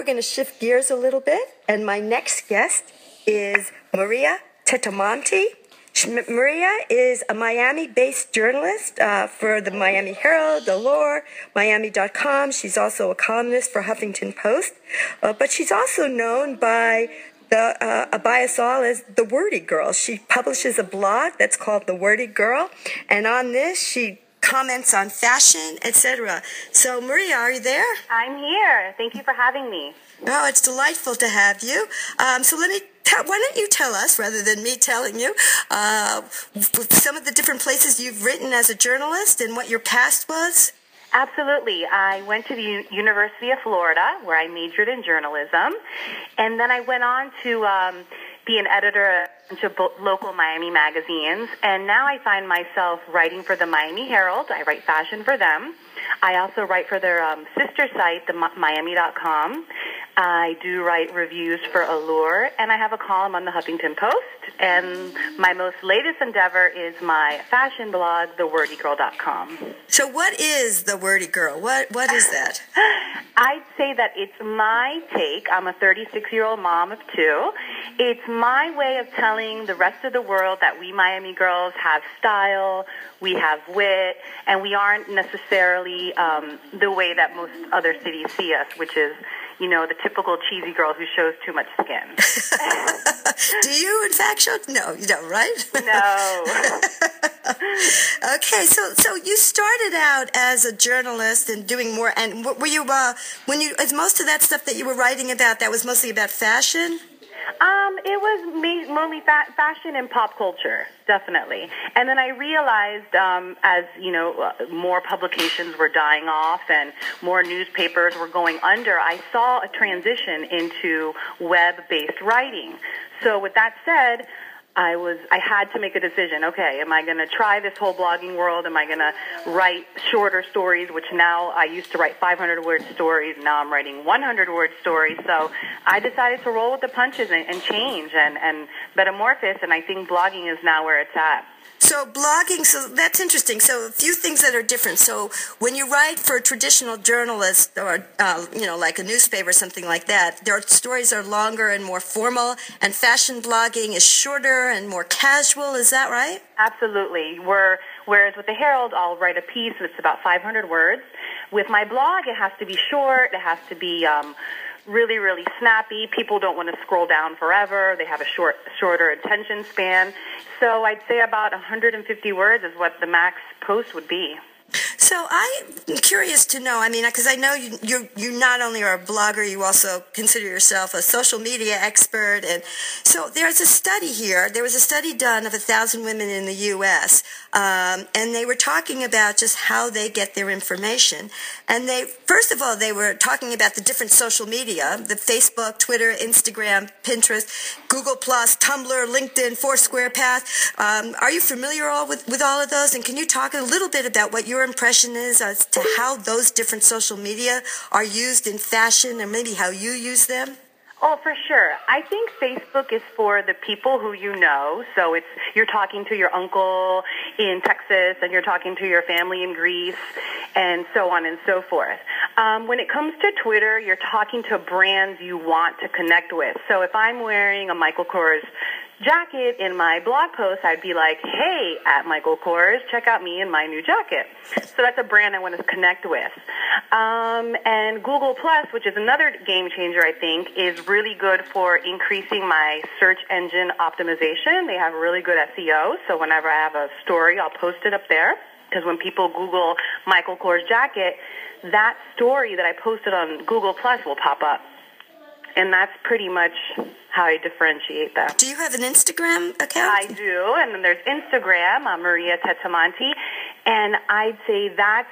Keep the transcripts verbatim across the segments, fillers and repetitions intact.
We're going to shift gears a little bit, and my next guest is Maria Tetamonte. Maria is a Miami-based journalist uh, for the Miami Herald, Allure, Miami dot com. She's also a columnist for Huffington Post, uh, but she's also known by the uh, by us all as the Wordy Girl. She publishes a blog that's called The Wordy Girl, and on this she comments on fashion, et cetera. So, Maria, are you there? I'm here. Thank you for having me. Oh, it's delightful to have you. Um, so let me. Tell, why don't you tell us, rather than me telling you, uh, some of the different places you've written as a journalist and what your past was? Absolutely. I went to the U- University of Florida, where I majored in journalism, and then I went on to um, be an editor to bo- local Miami magazines, and now I find myself writing for the Miami Herald. I write fashion for them. I also write for their um, sister site, the Miami dot com. I do write reviews for Allure, and I have a column on the Huffington Post. And my most latest endeavor is my fashion blog, the wordy girl dot com. So what is The Wordy Girl? What What is that? I'd say that it's my take. I'm a thirty-six-year-old mom of two. It's my way of telling the rest of the world that we Miami girls have style, we have wit, and we aren't necessarily um, the way that most other cities see us, which is, you know, the typical cheesy girl who shows too much skin. Do you, in fact, show? No, you don't, right? No. Okay, so so you started out as a journalist and doing more, and were you, uh, when you, is most of that stuff that you were writing about, that was mostly about fashion? Um, it was ma- mainly fa- fashion and pop culture, definitely. And then I realized, um, as you know, uh, more publications were dying off and more newspapers were going under, I saw a transition into web-based writing. So with that said, I was I had to make a decision. Okay, am I going to try this whole blogging world? Am I going to write shorter stories, which now I used to write five hundred word stories. Now I'm writing one hundred word stories. So I decided to roll with the punches and, and change and, and metamorphose, and I think blogging is now where it's at. So blogging, so that's interesting. So a few things that are different. So when you write for a traditional journalist or, uh, you know, like a newspaper or something like that, their stories are longer and more formal, and fashion blogging is shorter and more casual. Is that right? Absolutely. We're, whereas with the Herald, I'll write a piece that's about five hundred words. With my blog, it has to be short. It has to be um, really, really snappy. People don't want to scroll down forever. They have a short, shorter attention span. So I'd say about one hundred fifty words is what the max post would be. So I'm curious to know, I mean, because I know you, you you not only are a blogger, you also consider yourself a social media expert. And so there's a study here. There was a study done of a thousand women in the U S, um, and they were talking about just how they get their information. And they, first of all, they were talking about the different social media, the Facebook, Twitter, Instagram, Pinterest, Google Plus, Tumblr, LinkedIn, Foursquare, Path. Um, are you familiar all with, with all of those? And can you talk a little bit about what your impression is as to how those different social media are used in fashion, or maybe how you use them? Oh, for sure. I think Facebook is for the people who you know. So it's you're talking to your uncle in Texas, and you're talking to your family in Greece, and so on and so forth. Um, when it comes to Twitter, you're talking to brands you want to connect with. So if I'm wearing a Michael Kors jacket in my blog post, I'd be like, hey, at Michael Kors, check out me and my new jacket. So that's a brand I want to connect with. Um, and Google Plus, which is another game changer, I think, is really good for increasing my search engine optimization. They have really good S E O, so whenever I have a story, I'll post it up there. Because when people Google Michael Kors jacket, that story that I posted on Google Plus will pop up. And that's pretty much how I differentiate them. Do you have an Instagram account? I do, and then there's Instagram, uh, Maria Tetamonte, and I'd say that's,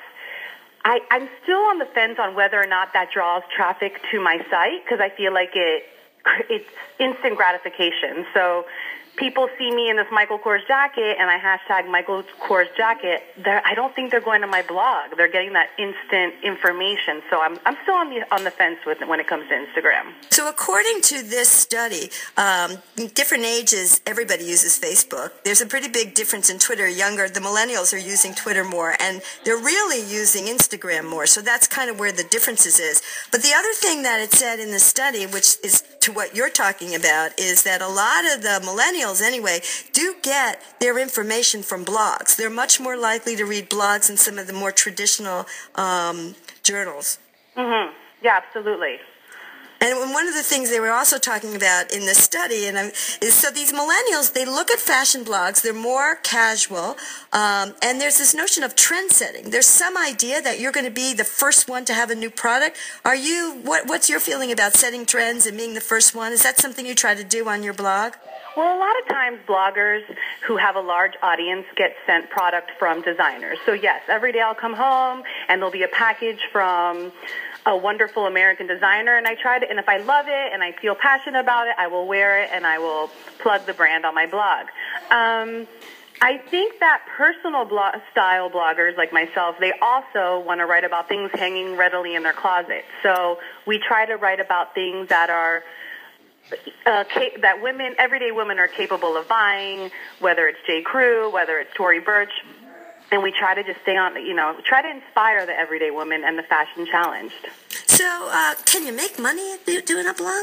I, I'm still on the fence on whether or not that draws traffic to my site, because I feel like it it's instant gratification. So people see me in this Michael Kors jacket and I hashtag Michael Kors jacket, I don't think they're going to my blog. They're getting that instant information. So I'm I'm still on the on the fence with when it comes to Instagram. So according to this study, um, different ages, everybody uses Facebook. There's a pretty big difference in Twitter. Younger, the millennials are using Twitter more, and they're really using Instagram more. So that's kind of where the differences is. But the other thing that it said in the study, which is to what you're talking about, is that a lot of the millennials anyway do get their information from blogs. They're much more likely to read blogs than some of the more traditional um, journals. Mm-hmm. Yeah, absolutely. And one of the things they were also talking about in the study and I'm, is so these millennials, they look at fashion blogs, they're more casual, um, and there's this notion of trend setting. There's some idea that you're going to be the first one to have a new product. Are you, what, what's your feeling about setting trends and being the first one? Is that something you try to do on your blog? Well, a lot of times bloggers who have a large audience get sent product from designers. So yes, every day I'll come home and there'll be a package from a wonderful American designer, and I try to, and if I love it and I feel passionate about it, I will wear it and I will plug the brand on my blog. Um, I think that personal blog, style bloggers like myself, they also want to write about things hanging readily in their closet. So we try to write about things that are Uh, that women, everyday women are capable of buying, whether it's J. Crew, whether it's Tory Burch, and we try to just stay on, you know, try to inspire the everyday woman and the fashion challenged. So, uh, can you make money doing a blog?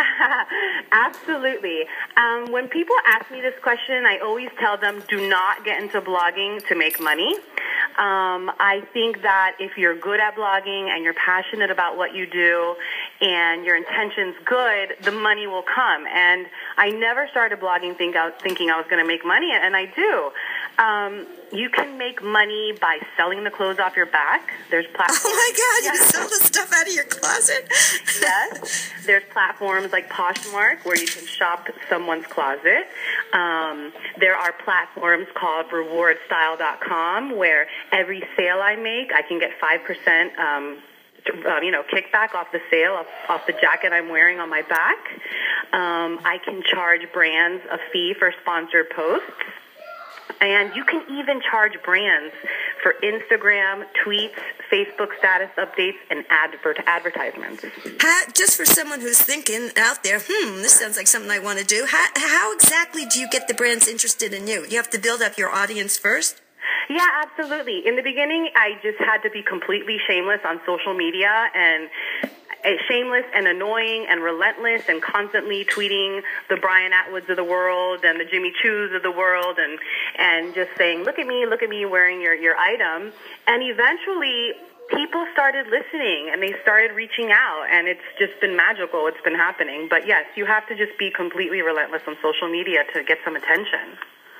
Absolutely. Um, when people ask me this question, I always tell them, do not get into blogging to make money. Um, I think that if you're good at blogging and you're passionate about what you do and your intention's good, the money will come. And I never started blogging think I was, thinking I was going to make money, and I do. Um, you can make money by selling the clothes off your back. There's platforms. Oh my God, you yes. can sell the stuff out of your closet? Yes. There's platforms like Poshmark where you can shop someone's closet. Um, there are platforms called reward style dot com where every sale I make, I can get five percent um, Um, you know, kickback off the sale, off, off the jacket I'm wearing on my back. Um, I can charge brands a fee for sponsored posts. And you can even charge brands for Instagram, tweets, Facebook status updates, and advert advertisements. How, just for someone who's thinking out there, hmm, this sounds like something I want to do, how, how exactly do you get the brands interested in you? You have to build up your audience first? Yeah, absolutely. In the beginning, I just had to be completely shameless on social media and shameless and annoying and relentless and constantly tweeting the Brian Atwoods of the world and the Jimmy Choos of the world and, and just saying, look at me, look at me wearing your, your item. And eventually people started listening and they started reaching out, and it's just been magical. It's been happening. But yes, you have to just be completely relentless on social media to get some attention.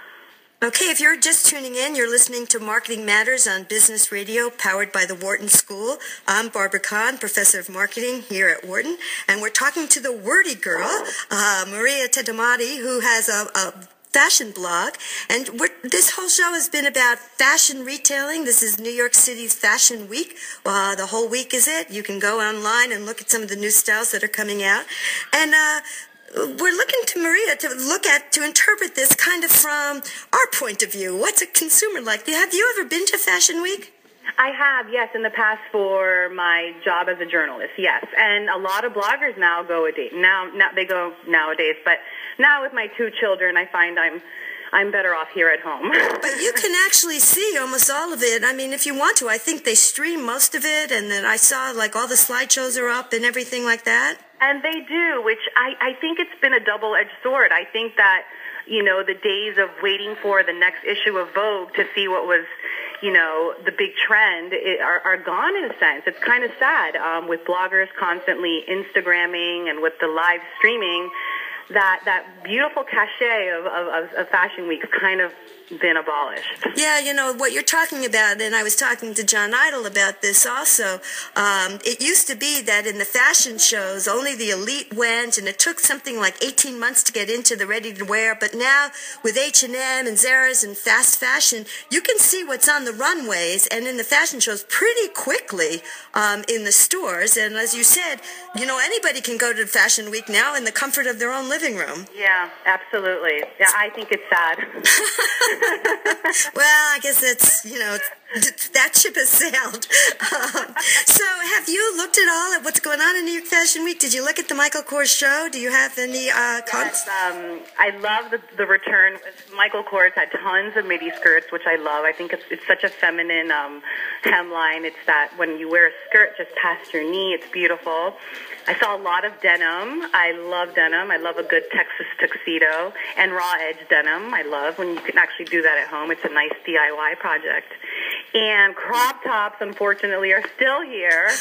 Okay, if you're just tuning in, you're listening to Marketing Matters on Business Radio, powered by the Wharton School. I'm Barbara Kahn, Professor of Marketing here at Wharton, and we're talking to the wordy girl, uh, Maria Tetomati, who has a, a fashion blog, and we're, this whole show has been about fashion retailing. This is New York City's Fashion Week. Uh, the whole week is it. You can go online and look at some of the new styles that are coming out, and uh, we're looking to Maria to look at, to interpret this kind of from our point of view. What's a consumer like? Have you ever been to Fashion Week? I have, yes, in the past for my job as a journalist, yes. And a lot of bloggers now go a day. Now, now they go nowadays, but now with my two children, I find I'm I'm better off here at home. But you can actually see almost all of it. I mean, if you want to, I think they stream most of it, and then I saw like all the slideshows are up and everything like that. And they do, which I, I think it's been a double-edged sword. I think that, you know, the days of waiting for the next issue of Vogue to see what was, you know, the big trend it, are, are gone in a sense. It's kind of sad um, with bloggers constantly Instagramming and with the live streaming. That that beautiful cachet of, of, of Fashion Week kind of been abolished. Yeah, you know, what you're talking about, and I was talking to John Idle about this also, um, it used to be that in the fashion shows, only the elite went, and it took something like eighteen months to get into the ready-to-wear, but now with H and M and Zara's and fast fashion, you can see what's on the runways and in the fashion shows pretty quickly um, in the stores, and as you said, you know, anybody can go to Fashion Week now in the comfort of their own living room. Yeah, absolutely. Yeah, I think it's sad. Well, I guess it's, you know, that ship has sailed. Um, so have you looked at all at what's going on in New York Fashion Week? Did you look at the Michael Kors show? Do you have any uh, comments? Yes, um, I love the, the return. Michael Kors had tons of midi skirts, which I love. I think it's, it's such a feminine um, hemline. It's that when you wear a skirt just past your knee, it's beautiful. I saw a lot of denim. I love denim. I love a good Texas tuxedo and raw edge denim. I love when you can actually do that at home. It's a nice D I Y project. And crop tops, unfortunately, are still here.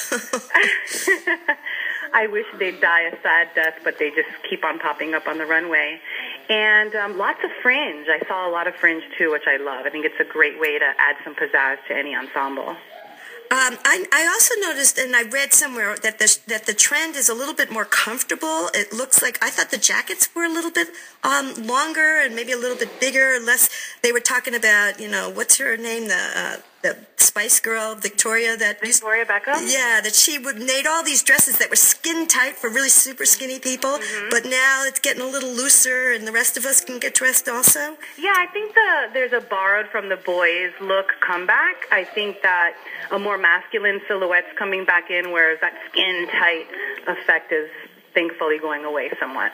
I wish they'd die a sad death, but they just keep on popping up on the runway. And um, lots of fringe. I saw a lot of fringe, too, which I love. I think it's a great way to add some pizzazz to any ensemble. Um, I, I also noticed, and I read somewhere, that the that the trend is a little bit more comfortable. It looks like, I thought the jackets were a little bit um, longer and maybe a little bit bigger, less. They were talking about, you know, what's her name, the uh, the Spice Girl, Victoria, that Victoria Beckham? Yeah, that she would made all these dresses that were skin tight for really super skinny people, mm-hmm. but now it's getting a little looser, and the rest of us can get dressed also. Yeah, I think the there's a borrowed from the boys look comeback. I think that a more masculine silhouette's coming back in, whereas that skin tight effect is thankfully going away somewhat.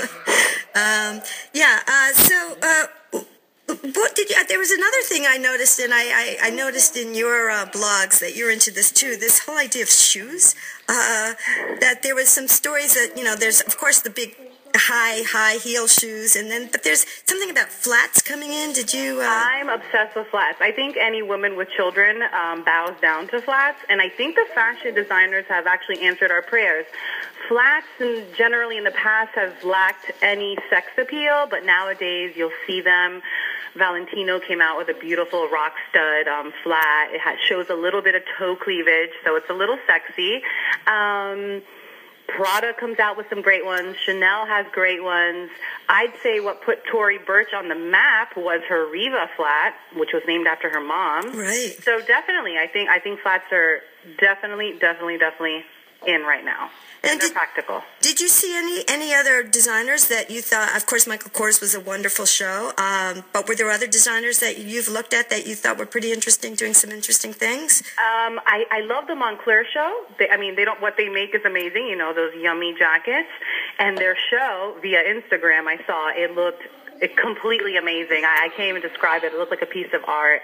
um, yeah. Uh, so. Uh, What did you, there was another thing I noticed, and I, I, I noticed in your uh, blogs that you're into this too, this whole idea of shoes, uh, that there was some stories that, you know, there's, of course, the big high, high heel shoes, and then, but there's something about flats coming in. Did you? Uh... I'm obsessed with flats. I think any woman with children um, bows down to flats, and I think the fashion designers have actually answered our prayers. Flats, and generally in the past, have lacked any sex appeal, but nowadays you'll see them. Valentino came out with a beautiful rock stud um, flat. It has, shows a little bit of toe cleavage, so it's a little sexy. Um, Prada comes out with some great ones. Chanel has great ones. I'd say what put Tory Burch on the map was her Riva flat, which was named after her mom. Right. So definitely, I think I think flats are definitely, definitely, definitely in right now. And, and they're did, practical. Did you see any, any other designers that you thought, of course, Michael Kors was a wonderful show, um, but were there other designers that you've looked at that you thought were pretty interesting, doing some interesting things? Um, I, I love the Moncler show. They, I mean, they don't. What they make is amazing, you know, those yummy jackets. And their show, via Instagram, I saw, it looked It's completely amazing. I, I can't even describe it. It looked like a piece of art.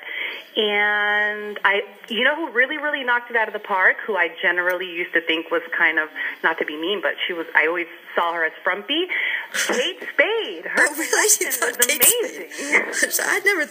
And I, you know who really, really knocked it out of the park, who I generally used to think was kind of, not to be mean, but she was, I always saw her as frumpy. Kate Spade. Her oh, really? was amazing. I'd never